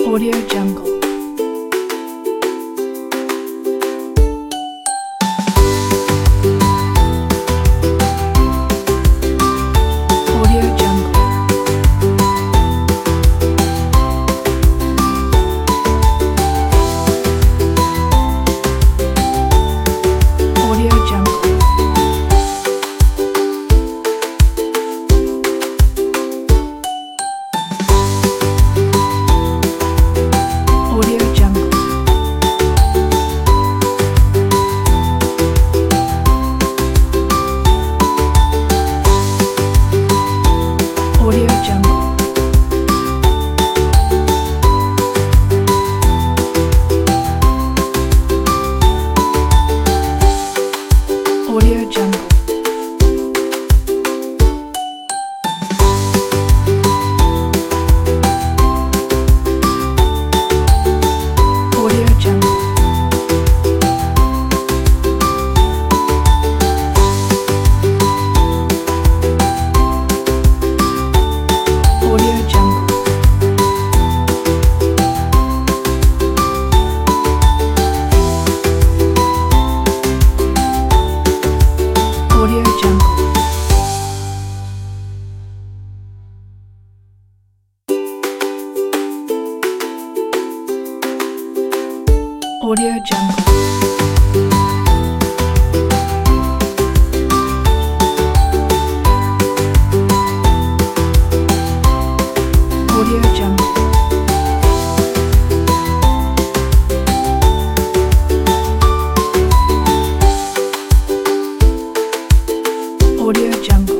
Audio Jungle. Audio Jungle. Audio Jungle. Audio Jungle. Audio Jungle. Audio Jungle. Audio Jungle. Audio Jungle. Audio Jungle. Audio Jungle. Audio Jungle. Audio Jungle.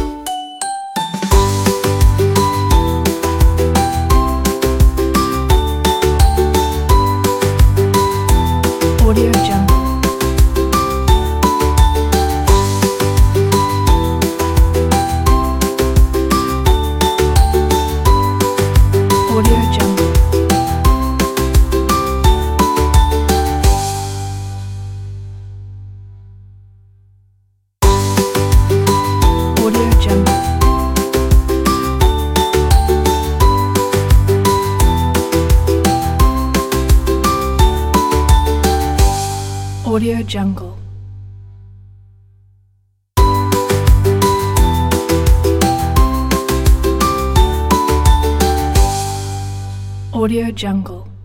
Audio Jungle. Audio Jungle. Audio Jungle. Audio Jungle. Audio Jungle.